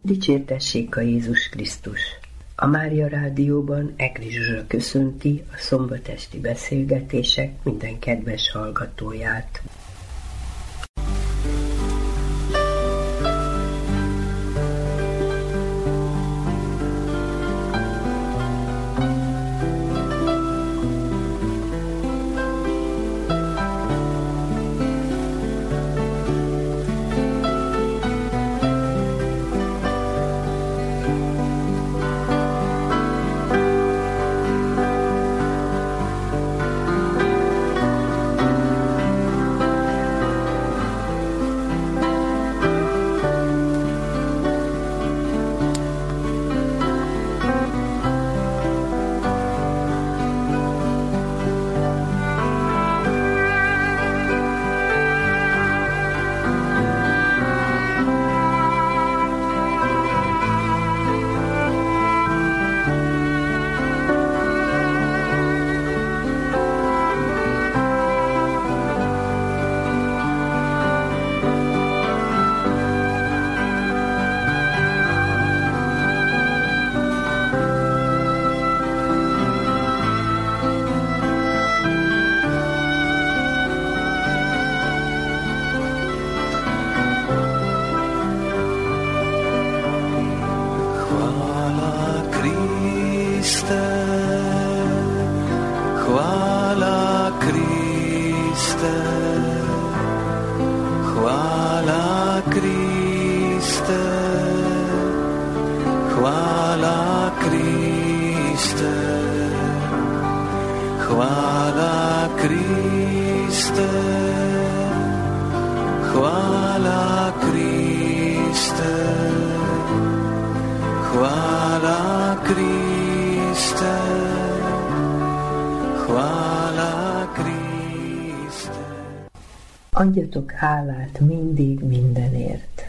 Dicsértessék a Jézus Krisztus! A Mária Rádióban Ekri Zsuzsa köszönti a szombatesti beszélgetések minden kedves hallgatóját. Adjatok hálát mindig mindenért.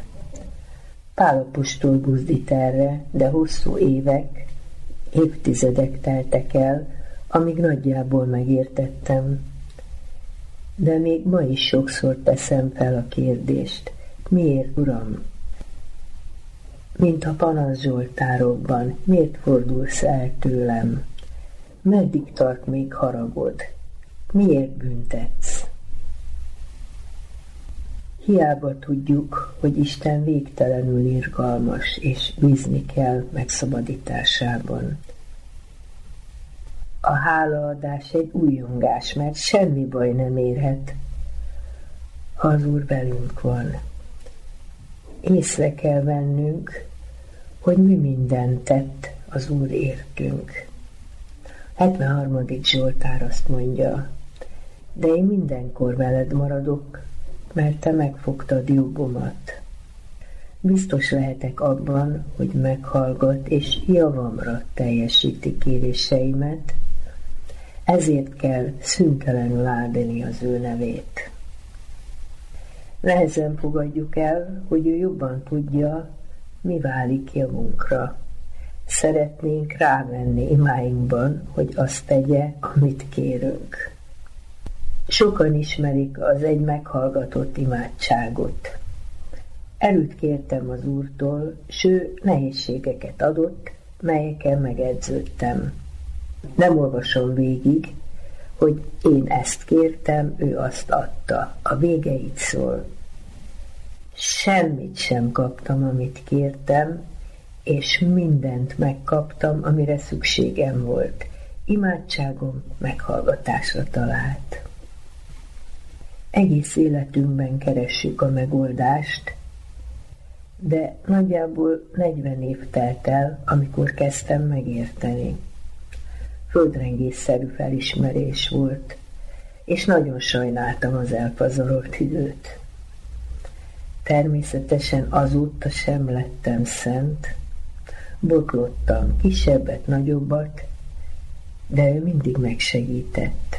Pál apostol buzdít erre, de hosszú évek, évtizedek teltek el, amíg nagyjából megértettem. De még ma is sokszor teszem fel a kérdést, miért, Uram? Mint a panasz zsoltárokban, miért fordulsz el tőlem? Meddig tart még haragod? Miért büntetsz? Hiába tudjuk, hogy Isten végtelenül irgalmas, és bízni kell megszabadításában. A hálaadás egy újongás, mert semmi baj nem érhet, ha az Úr velünk van. Észre kell vennünk, hogy mi mindent tett az Úr értünk. 73. Zsoltár azt mondja, de én mindenkor veled maradok, mert te megfogtad jogomat. Biztos lehetek abban, hogy meghallgat és javamra teljesíti kéréseimet, ezért kell szüntelenül áldani az ő nevét. Nehezen fogadjuk el, hogy ő jobban tudja, mi válik javunkra. Szeretnénk rávenni imáinkban, hogy azt tegye, amit kérünk. Sokan ismerik az egy meghallgatott imádságot. Erőt kértem az Úrtól, s ő nehézségeket adott, melyekkel megedződtem. Nem olvasom végig, hogy én ezt kértem, ő azt adta. A vége így szól. Semmit sem kaptam, amit kértem, és mindent megkaptam, amire szükségem volt. Imádságom meghallgatásra talált. Egész életünkben keressük a megoldást, de nagyjából 40 év telt el, amikor kezdtem megérteni. Földrengésszerű felismerés volt, és nagyon sajnáltam az elpazarolt időt. Természetesen azóta sem lettem szent, botlottam kisebbet, nagyobbat, de ő mindig megsegített.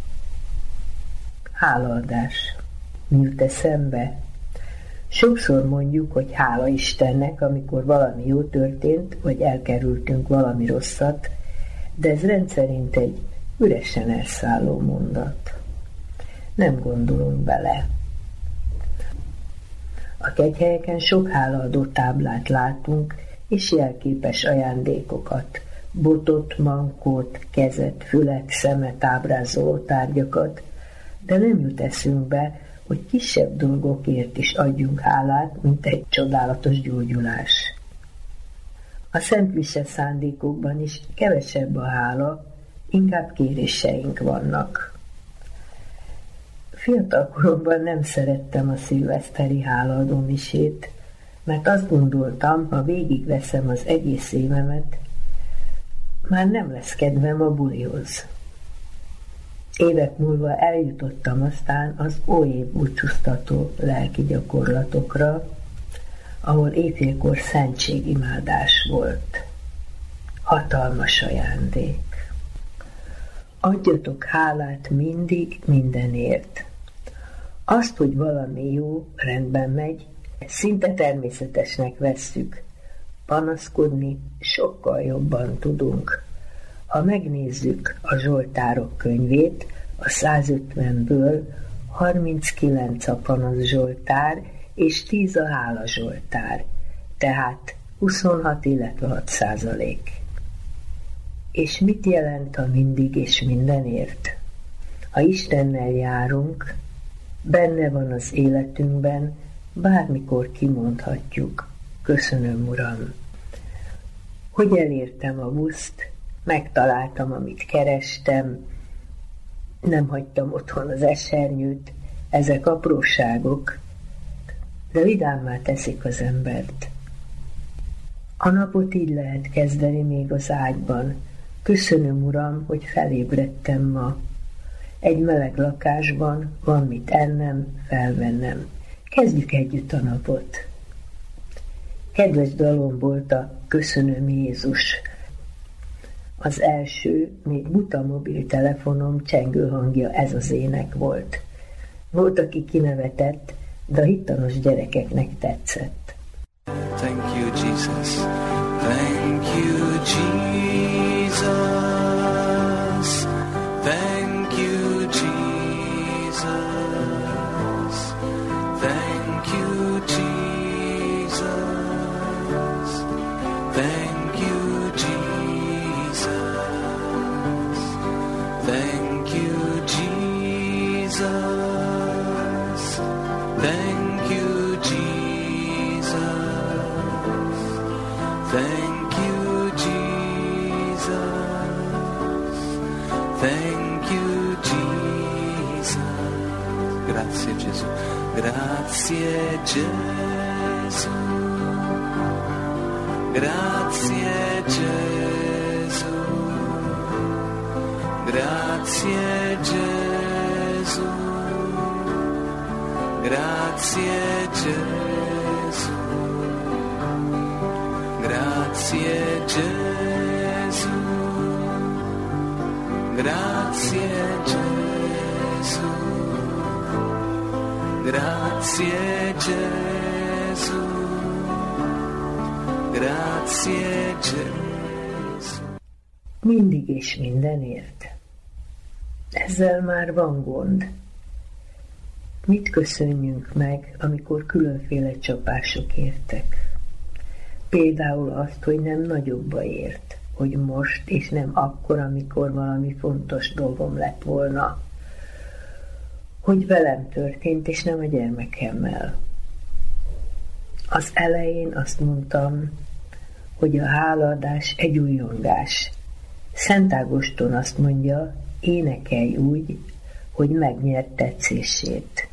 Hálaadás. Mi jut eszembe? Sokszor mondjuk, hogy hála Istennek, amikor valami jó történt, vagy elkerültünk valami rosszat, de ez rendszerint egy üresen elszálló mondat. Nem gondolunk bele. A kegyhelyeken sok hálaadó táblát látunk, és jelképes ajándékokat, botot, mankót, kezet, fület, szemet ábrázoló tárgyakat, de nem jut eszünkbe, hogy kisebb dolgokért is adjunk hálát, mint egy csodálatos gyógyulás. A Szent Mise szándékokban is kevesebb a hála, inkább kéréseink vannak. Fiatalkoromban nem szerettem a szilveszteri hálaadó misét, mert azt gondoltam, ha végigveszem az egész évemet, már nem lesz kedvem a bulihoz. Évek múlva eljutottam aztán az óév búcsúztató lelki gyakorlatokra, ahol éjfélkor szentségimádás volt. Hatalmas ajándék. Adjatok hálát mindig mindenért. Azt, hogy valami jó, rendben megy, szinte természetesnek vesszük. Panaszkodni sokkal jobban tudunk. Ha megnézzük a Zsoltárok könyvét, a 150-ből 39 a panasz Zsoltár, és 10 a hála Zsoltár, tehát 26, illetve 6%. És mit jelent a mindig és mindenért? Ha Istennel járunk, benne van az életünkben, bármikor kimondhatjuk, köszönöm, Uram. Hogy elértem a buszt, megtaláltam, amit kerestem, nem hagytam otthon az esernyőt, ezek apróságok, de vidámmá teszik az embert. A napot így lehet kezdeni még az ágyban. Köszönöm, Uram, hogy felébredtem ma. Egy meleg lakásban van mit ennem, felvennem. Kezdjük együtt a napot. Kedves dalom volt a Köszönöm, Jézus. Az első, még buta mobiltelefonom csengő hangja ez az ének volt. Volt, aki kinevetett, de a hittanos gyerekeknek tetszett. Thank you, Jesus. Thank you, Jesus. Thank you, Jesus. Thank you, Jesus. Thank you, Jesus. Thank you, Jesus. Thank you, Jesus. Thank you, Jesus. Thank you, Jesus. Grazie Gesù. Grazie Gesù. Grazie Gesù. Grazie Gesù. Grazie Gesù. Grazie Gesù. Grazie Gesù. Grazie Gesù. Grazie Gesù. Mindig és mindenért. Ezzel már van gond. Mit köszönjünk meg, amikor különféle csapások értek? Például azt, hogy nem nagyobba ért, hogy most, és nem akkor, amikor valami fontos dolgom lett volna. Hogy velem történt, és nem a gyermekemmel. Az elején azt mondtam, hogy a hálaadás egy újongás. Szent Ágoston azt mondja, énekelj úgy, hogy megnyert tetszését.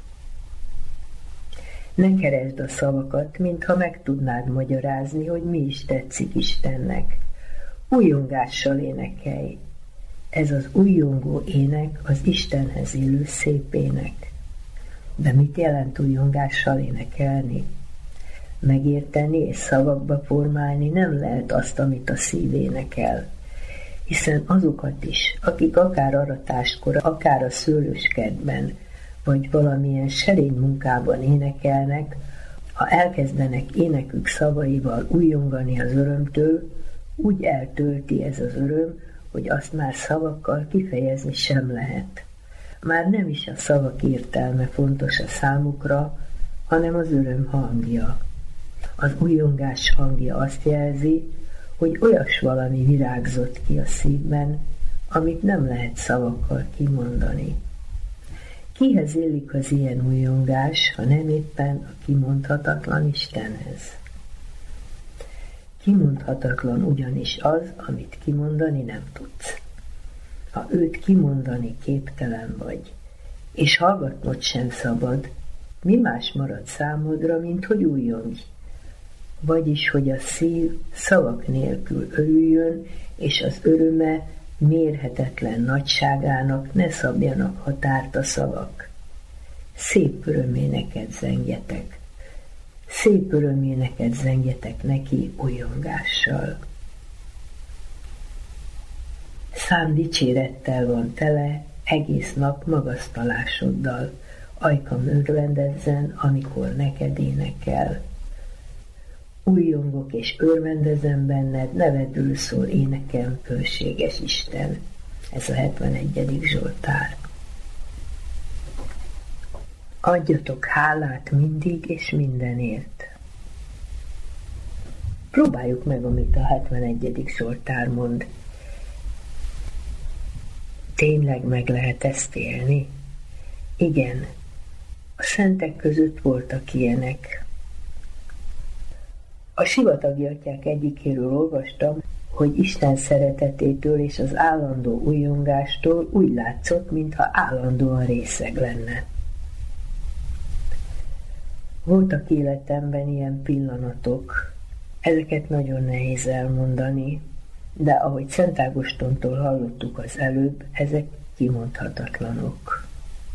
Ne keresd a szavakat, mintha meg tudnád magyarázni, hogy mi is tetszik Istennek. Újongással énekelj. Ez az újongó ének az Istenhez illő szép ének. De mit jelent újongással énekelni? Megérteni és szavakba formálni nem lehet azt, amit a szív énekel. Hiszen azokat is, akik akár aratáskor, akár a szőlőskertben, vagy valamilyen serény munkában énekelnek, ha elkezdenek énekük szavaival újongani az örömtől, úgy eltölti ez az öröm, hogy azt már szavakkal kifejezni sem lehet. Már nem is a szavak értelme fontos a számukra, hanem az öröm hangja. Az újongás hangja azt jelzi, hogy olyas valami virágzott ki a szívben, amit nem lehet szavakkal kimondani. Kihez illik az ilyen újongás, ha nem éppen a kimondhatatlan Istenhez? Kimondhatatlan ugyanis az, amit kimondani nem tudsz. Ha őt kimondani képtelen vagy, és hallgatnod sem szabad, mi más marad számodra, mint hogy újjongj? Vagyis, hogy a szív szavak nélkül örüljön, és az öröme mérhetetlen nagyságának ne szabjanak határt a szavak. Szép öröméneket zengjetek. Szép öröméneket zengjetek neki újjongással. Szám dicsérettel van tele, egész nap magasztalásoddal. Ajkam örvendezzen, amikor neked énekel. Újjongok és örvendezem benned, nevedül szól énekem, fölséges Isten. Ez a 71. Zsoltár. Adjatok hálát mindig és mindenért. Próbáljuk meg, amit a 71. Zsoltár mond. Tényleg meg lehet ezt élni? Igen, a szentek között voltak ilyenek. A sivatagi atyák egyikéről olvastam, hogy Isten szeretetétől és az állandó újjongástól úgy látszott, mintha állandóan részeg lenne. Voltak életemben ilyen pillanatok, ezeket nagyon nehéz elmondani, de ahogy Szent Ágostontól hallottuk az előbb, ezek kimondhatatlanok.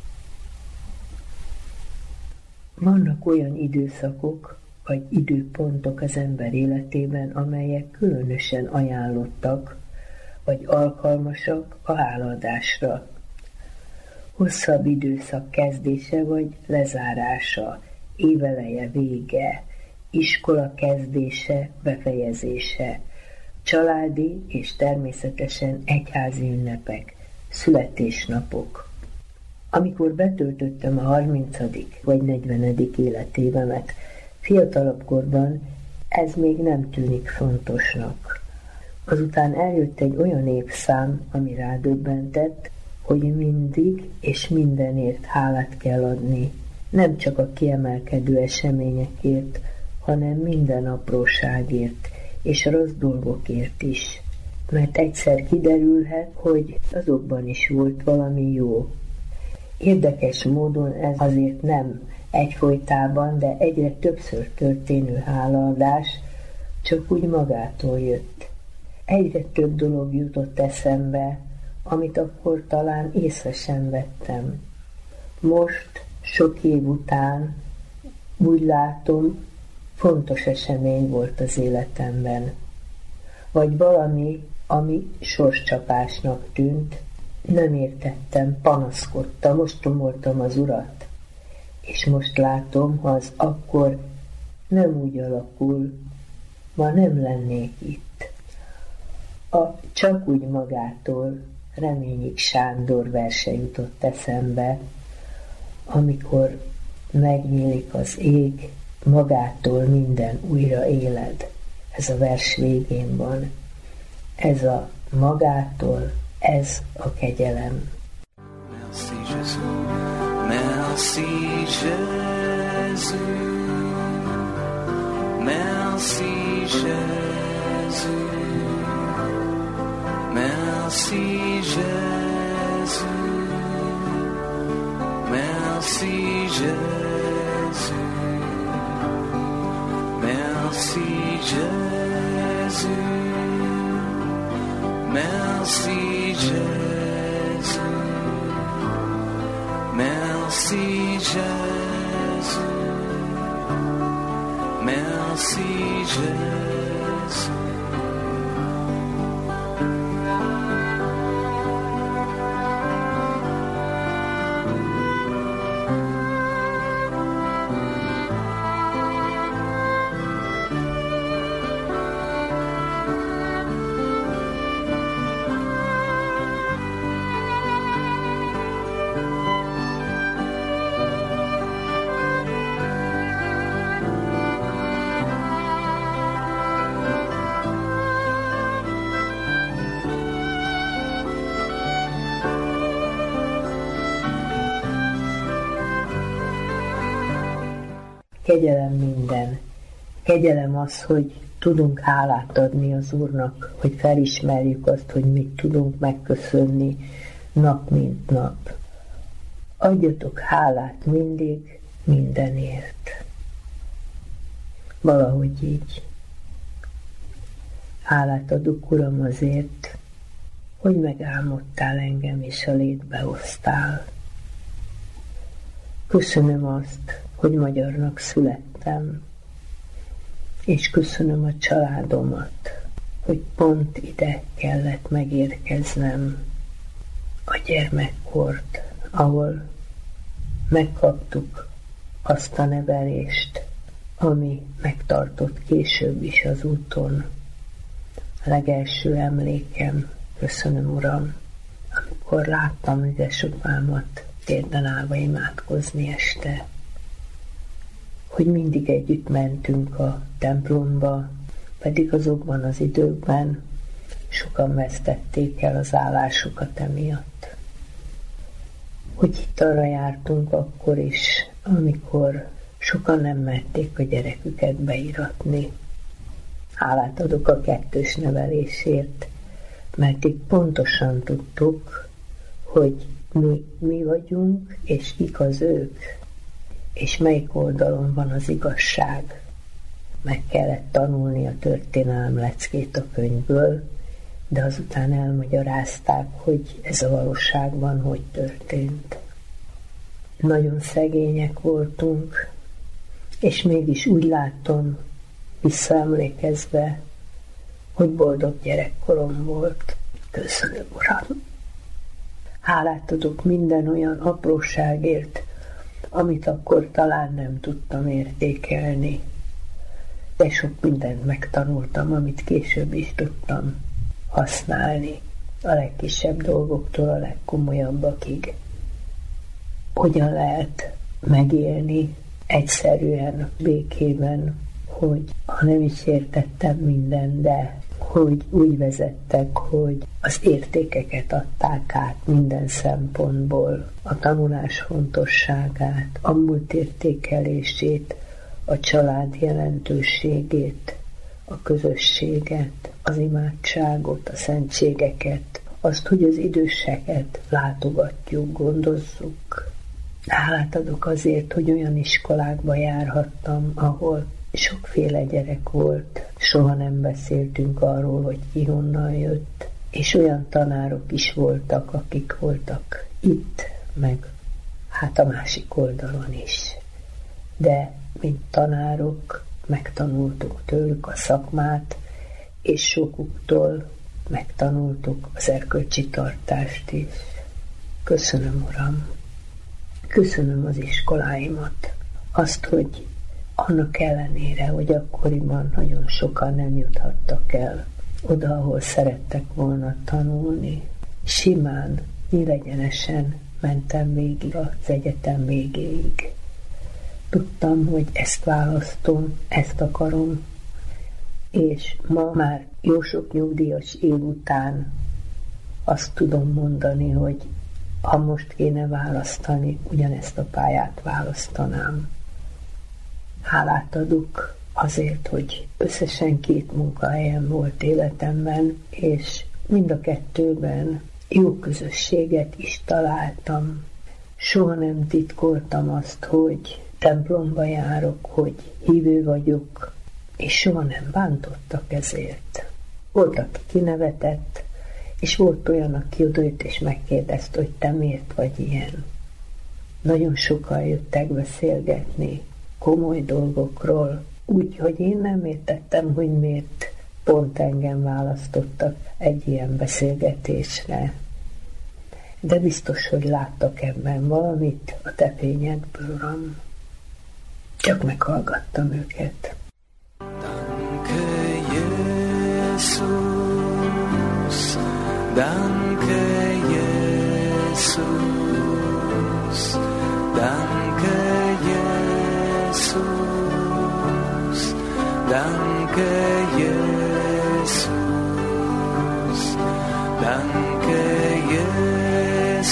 Vannak olyan időszakok, vagy időpontok az ember életében, amelyek különösen ajánlottak, vagy alkalmasak a hálaadásra. Hosszabb időszak kezdése vagy lezárása, éveleje vége, iskola kezdése, befejezése, családi és természetesen egyházi ünnepek, születésnapok. Amikor betöltöttem a 30. vagy 40. életévemet, fiatalabb korban ez még nem tűnik fontosnak. Azután eljött egy olyan évszám, ami rádöbbentett, hogy mindig és mindenért hálát kell adni, nem csak a kiemelkedő eseményekért, hanem minden apróságért és a rossz dolgokért is. Mert egyszer kiderülhet, hogy azokban is volt valami jó. Érdekes módon ez azért nem egyfolytában, de egyre többször történő hálaadás csak úgy magától jött. Egyre több dolog jutott eszembe, amit akkor talán észre sem vettem. Most, sok év után úgy látom, fontos esemény volt az életemben. Vagy valami, ami sorscsapásnak tűnt, nem értettem, panaszkodtam, ostromoltam az Urat. És most látom, ha az akkor nem úgy alakul, ma nem lennék itt. A Csak úgy magától Reményik Sándor verse jutott eszembe, amikor megnyílik az ég, magától minden újra éled. Ez a vers végén van. Ez a magától, ez a kegyelem. Merci Jésus, merci Jésus, merci Jésus, merci Jésus, merci Jésus, merci Jésus, merci Jésus, merci Jésus, merci Jésus. Kegyelem minden. Kegyelem az, hogy tudunk hálát adni az Úrnak, hogy felismerjük azt, hogy mit tudunk megköszönni nap mint nap. Adjatok hálát mindig, mindenért. Valahogy így. Hálát adok, Uram, azért, hogy megálmodtál engem és a létbe hoztál. Köszönöm azt, hogy magyarnak születtem, és köszönöm a családomat, hogy pont ide kellett megérkeznem, a gyermekkort, ahol megkaptuk azt a nevelést, ami megtartott később is az úton. A legelső emlékem, köszönöm, Uram, amikor láttam édesapámat térden állva imádkozni este, hogy mindig együtt mentünk a templomba, pedig azokban az időkben sokan vesztették el az állásukat emiatt. Hogy itt arra jártunk akkor is, amikor sokan nem merték a gyereküket beíratni. Hálát adok a kettős nevelésért, mert itt pontosan tudtuk, hogy mi vagyunk, és kik az ők, és melyik oldalon van az igazság. Meg kellett tanulni a történelem leckét a könyvből, de azután elmagyarázták, hogy ez a valóságban hogy történt. Nagyon szegények voltunk, és mégis úgy látom, visszaemlékezve, hogy boldog gyerekkorom volt. Köszönöm, Uram! Hálát adok minden olyan apróságért, amit akkor talán nem tudtam értékelni. De sok mindent megtanultam, amit később is tudtam használni, a legkisebb dolgoktól a legkomolyabbakig. Hogyan lehet megélni egyszerűen, békében, hogy ha nem is értettem minden, de hogy úgy vezettek, hogy az értékeket adták át minden szempontból, a tanulás fontosságát, a múlt értékelését, a család jelentőségét, a közösséget, az imádságot, a szentségeket, azt, hogy az időseket látogatjuk, gondozzuk. Hálát adok azért, hogy olyan iskolákba járhattam, ahol sokféle gyerek volt, soha nem beszéltünk arról, hogy ki honnan jött, és olyan tanárok is voltak, akik voltak itt, meg hát a másik oldalon is. De mint tanárok megtanultuk tőlük a szakmát, és sokuktól megtanultuk az erkölcsi tartást is. Köszönöm, Uram! Köszönöm az iskoláimat, azt, hogy annak ellenére, hogy akkoriban nagyon sokan nem juthattak el oda, ahol szerettek volna tanulni, simán, nyílegyenesen mentem végig az egyetem végéig. Tudtam, hogy ezt választom, ezt akarom, és ma már jó sok nyugdíjas év után azt tudom mondani, hogy ha most kéne választani, ugyanezt a pályát választanám. Hálát adok azért, hogy összesen 2 munkahelyem volt életemben, és mind a 2-ben jó közösséget is találtam. Soha nem titkoltam azt, hogy templomba járok, hogy hívő vagyok, és soha nem bántottak ezért. Volt, aki kinevetett, és volt olyan, aki odajött és megkérdezte, hogy te miért vagy ilyen. Nagyon sokan jöttek beszélgetni komoly dolgokról, úgyhogy én nem értettem, hogy miért pont engem választottak egy ilyen beszélgetésre. De biztos, hogy láttak ebben valamit a te fényedből, Uram. Csak meghallgattam őket. Danke, Jesus. Danke, Jesus. Danke, Jesus. Danke, Jesus. Danke,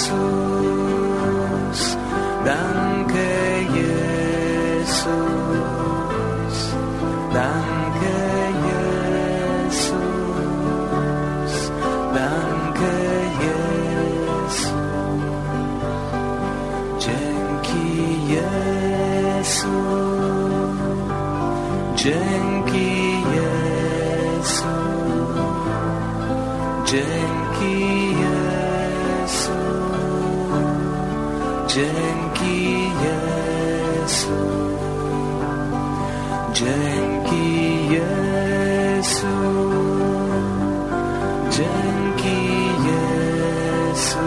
Jesus. Danke, Jesus. Dzięki Jezu, dzięki Jezu, dzięki Jezu, dzięki Jezu,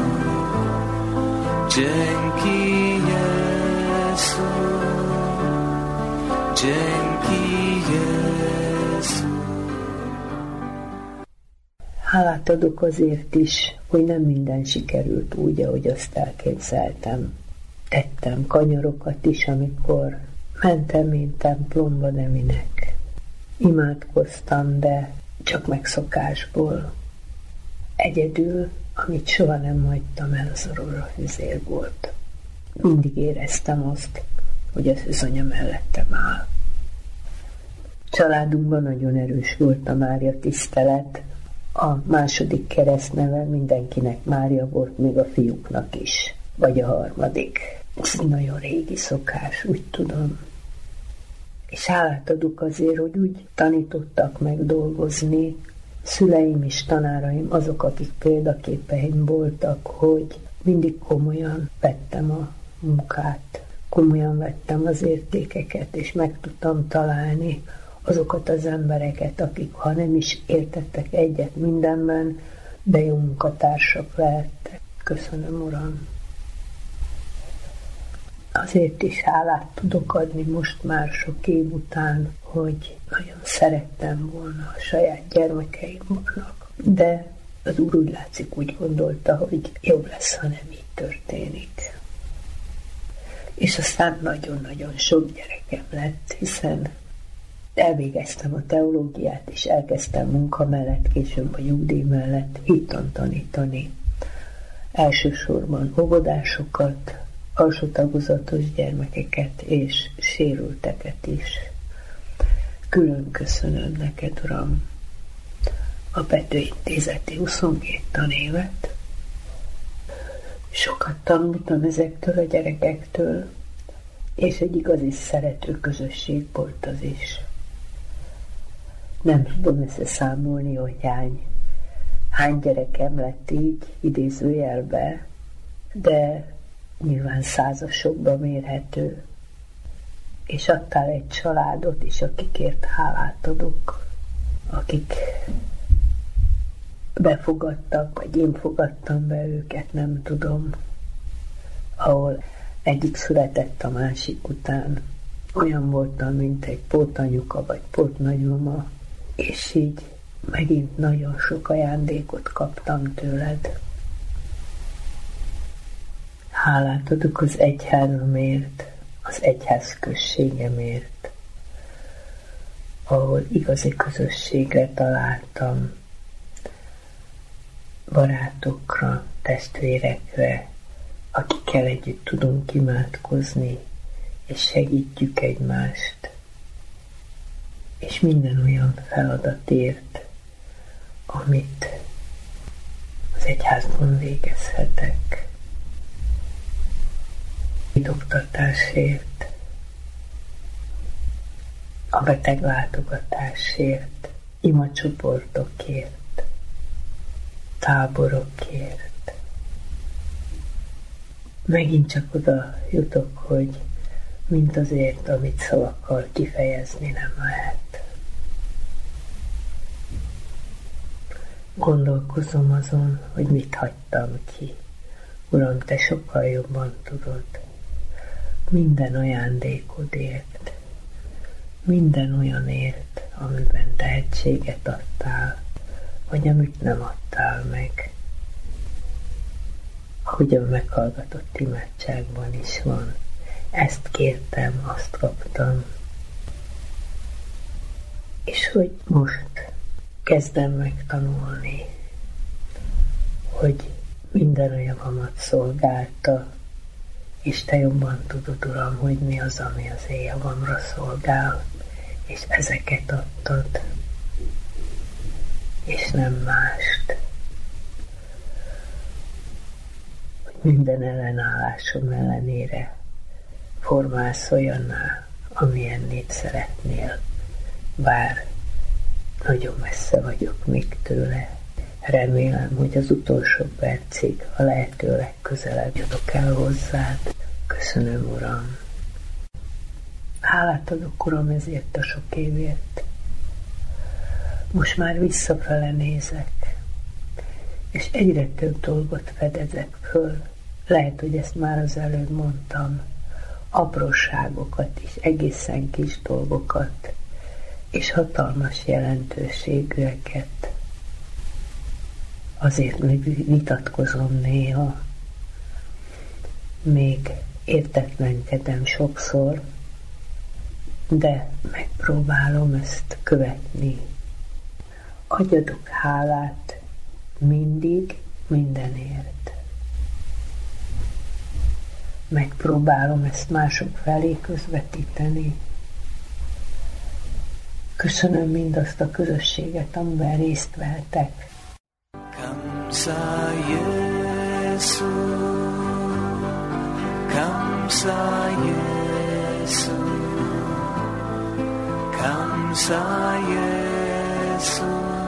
dzięki Jezu, dzięki Jezu. Hálát adok azért is, hogy nem minden sikerült úgy, ahogy azt elképzeltem. Tettem kanyarokat is, amikor mentem én templomba, de minek. Imádkoztam, de csak megszokásból. Egyedül, amit soha nem hagytam el, az a rózsafüzér volt. Mindig éreztem azt, hogy az özanya mellettem áll. Családunkban nagyon erős volt a Mária tisztelet. A második keresztneve mindenkinek Mária volt, még a fiúknak is, vagy a harmadik. Ez nagyon régi szokás, úgy tudom. És hálát adok azért, hogy úgy tanítottak meg dolgozni, szüleim és tanáraim, azok, akik példaképeim voltak, hogy mindig komolyan vettem a munkát, komolyan vettem az értékeket, és meg tudtam találni azokat az embereket, akik, ha nem is értettek egyet mindenben, de jó munkatársak lehettek. Köszönöm, Uram! Azért is hálát tudok adni most már sok év után, hogy nagyon szerettem volna, a saját gyermekeim vannak. De az Úr úgy látszik, úgy gondolta, hogy jobb lesz, ha nem így történik. És aztán nagyon-nagyon sok gyerekem lett, hiszen elvégeztem a teológiát, és elkezdtem munka mellett, később a nyugdíj mellett hittan tanítani. Elsősorban óvodásokat, alsó tagozatos gyermekeket és sérülteket is. Külön köszönöm neked, Uram, a Pető Intézeti 22 tanévet. Sokat tanultam ezektől a gyerekektől, és egy igazi szerető közösség volt az is. Nem tudom összeszámolni, hogy hány gyerekem lett így, idézőjelbe, de nyilván százasokba mérhető. És adtál egy családot is, akikért hálát adok, akik befogadtak, vagy én fogadtam be őket, nem tudom, ahol egyik született a másik után. Olyan voltam, mint egy pótanyuka, vagy pótnagymama, és így megint nagyon sok ajándékot kaptam tőled. Hálát adok az egyházamért, az egyház községemért, ahol igazi közösségre találtam, barátokra, testvérekre, akikkel együtt tudunk imádkozni, és segítjük egymást, és minden olyan feladatért, amit az egyházban végezhetek. Oktatásért, a beteglátogatásért, imacsoportokért, táborokért. Megint csak oda jutok, hogy mint azért, amit szavakkal kifejezni nem lehet. Gondolkozom azon, hogy mit hagytam ki. Uram, te sokkal jobban tudod. Minden ajándékodért, minden olyanért, amiben tehetséget adtál, vagy amit nem adtál meg. Ahogy a meghallgatott imádságban is van. Ezt kértem, azt kaptam. És hogy most kezdem megtanulni, hogy minden a javamat szolgálta, és te jobban tudod, Uram, hogy mi az, ami az én javamra szolgál, és ezeket adtad, és nem mást. Hogy minden ellenállásom ellenére formálsz olyanná, amilyennét szeretnél, bár nagyon messze vagyok még tőle. Remélem, hogy az utolsó percig a lehető legközelebb jutok el hozzád. Köszönöm, Uram. Hálát adok, Uram, ezért a sok évért. Most már visszafele nézek, és egyre több dolgot fedezek föl. Lehet, hogy ezt már az előbb mondtam. Apróságokat is, egészen kis dolgokat, és hatalmas jelentőségűeket. Azért még vitatkozom néha, még értetlenkedem sokszor, de megpróbálom ezt követni. Adjadok hálát mindig, mindenért. Megpróbálom ezt mások felé közvetíteni. Köszönöm mindazt a közösséget, amiben részt vettek. Kamsa Yesu, Kamsa Yesu, Kamsa Yesu,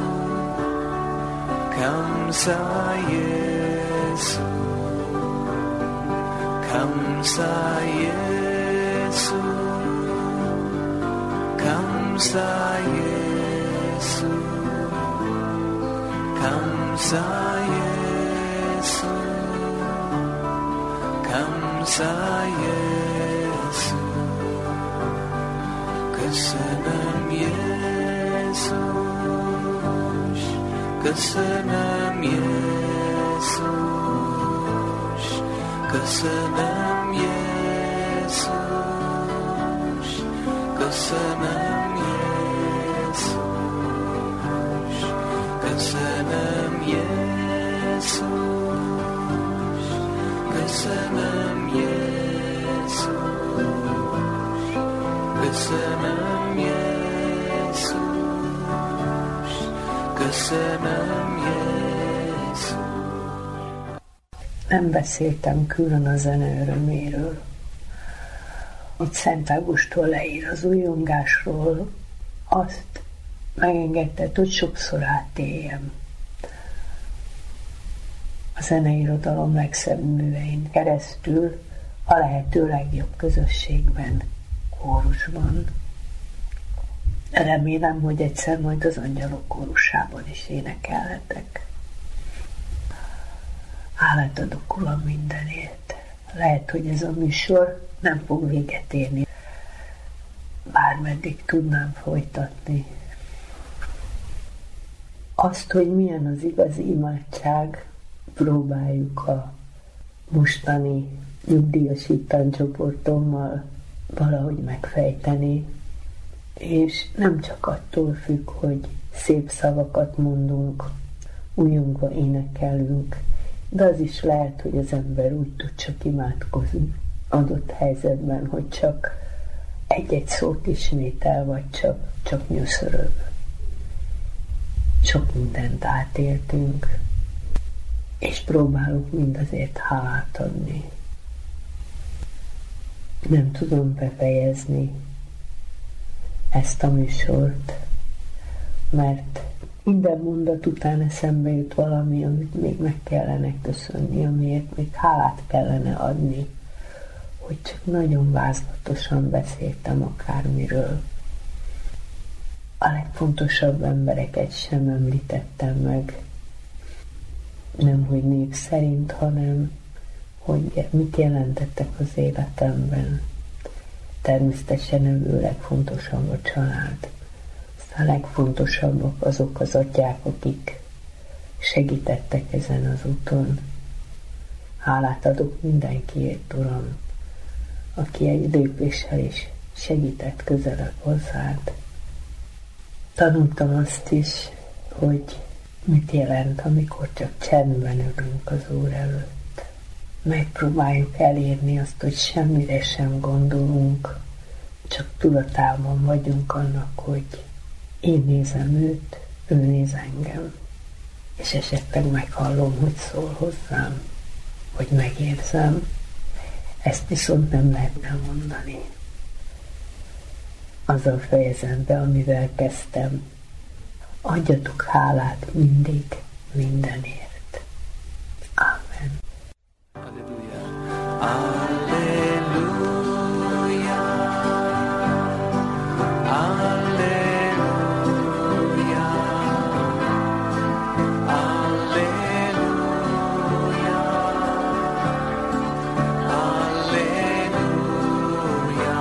Kamsa Yesu, Kamsa Yesu, Kamsa Yesu, Kamsa Yesu, Kamsa Yesu, Köszönöm Jézus, köszönöm Jézus, köszönöm Jézus, köszönöm Jézus, köszönöm Jézus, köszönöm Jézus, köszönöm Jézus, köszönöm Jézus. Nem beszéltem külön a zene öröméről. Itt Szent Ágostól leír az újongásról, azt megengedted, hogy sokszor átéljem. A zeneirodalom legszebb művein keresztül a lehető legjobb közösségben, kórusban. Remélem, hogy egyszer majd az angyalok kórusában is énekelhetek. Hálát adok, Uram, mindenért. Lehet, hogy ez a műsor nem fog véget érni. Bármeddig tudnám folytatni. Azt, hogy milyen az igazi imádság, próbáljuk a mostani nyugdíjas hittanycsoportommal valahogy megfejteni, és nem csak attól függ, hogy szép szavakat mondunk, újongva énekelünk, de az is lehet, hogy az ember úgy tud csak imádkozni adott helyzetben, hogy csak egy-egy szót ismétel, vagy csak nyöszörög. Sok mindent átéltünk, és próbálunk mindazért hálát adni. Nem tudom befejezni ezt a műsort, mert minden mondat után eszembe jut valami, amit még meg kellene köszönni, amiért még hálát kellene adni, hogy csak nagyon vázlatosan beszéltem akármiről. A legfontosabb embereket sem említettem meg, nem hogy név szerint, hanem hogy mit jelentettek az életemben. Természetesen ebből legfontosabb a család. A legfontosabbak azok az atyák, akik segítettek ezen az úton. Hálát adok mindenkiért, Uram, aki egy lépéssel is segített közelebb hozzád. Tanultam azt is, hogy mit jelent, amikor csak csendben ülünk az Úr előtt. Megpróbáljuk elérni azt, hogy semmire sem gondolunk, csak tudatában vagyunk annak, hogy én nézem őt, ő néz engem, és esetleg meghallom, hogy szól hozzám, hogy megérzem. Ezt viszont nem lehet elmondani. Azzal fejezem be, amivel kezdtem. Adjatok hálát mindig, mindenért. Amen. Halleluja. Halleluja. Halleluja. Halleluja. Halleluja.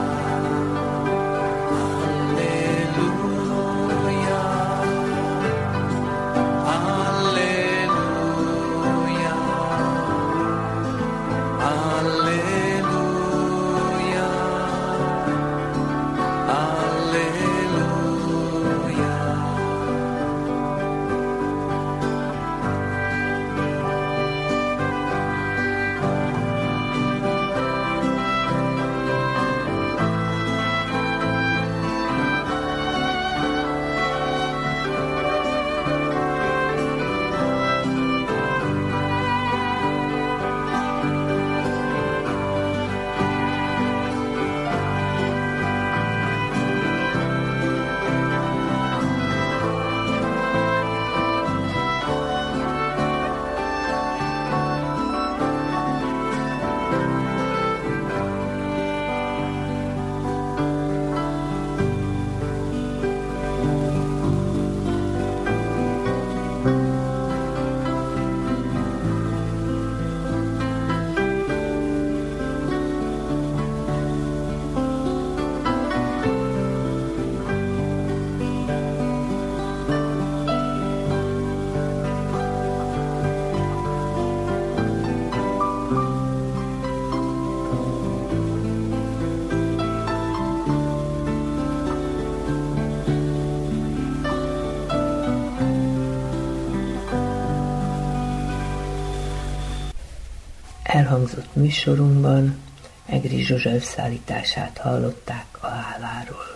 Elhangzott műsorunkban Egri Zsuzsa összeállítását hallották a Háláról.